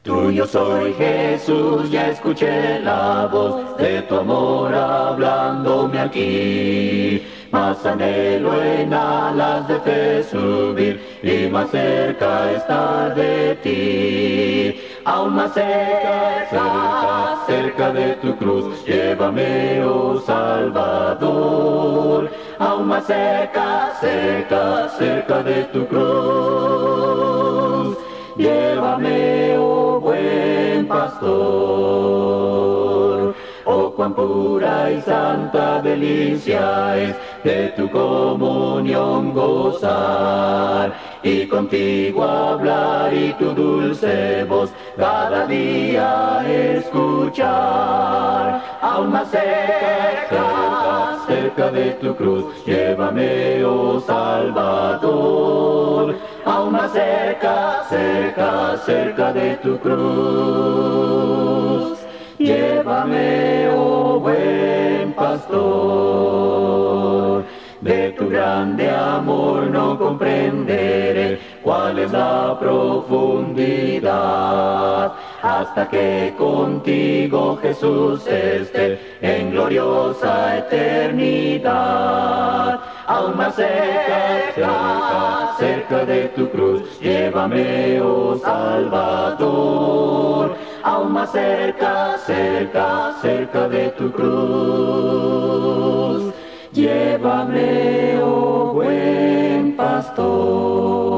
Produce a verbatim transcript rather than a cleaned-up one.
Tuyo soy, Jesús, ya escuché la voz de tu amor hablándome aquí. Más anhelo en alas de fe subir y más cerca estar de ti. Aún más cerca, cerca, cerca de tu cruz, llévame, oh Salvador. Aún más cerca, cerca, cerca de tu cruz, llévame, oh buen pastor. Oh, cuán pura y santa delicia es de tu comunión gozar, y contigo hablar y tu dulce voz cada día escuchar. Aún más cerca, cerca, cerca de tu cruz, llévame, oh Salvador. Aún más cerca, cerca, cerca de tu cruz, llévame, oh buen pastor. De tu grande amor no comprenderé cuál es la profundidad, hasta que contigo, Jesús, esté en gloriosa eternidad. Aún más cerca, cerca, cerca de tu cruz, llévame, oh Salvador. Aún más cerca, cerca, cerca de tu cruz, llévame, oh buen pastor.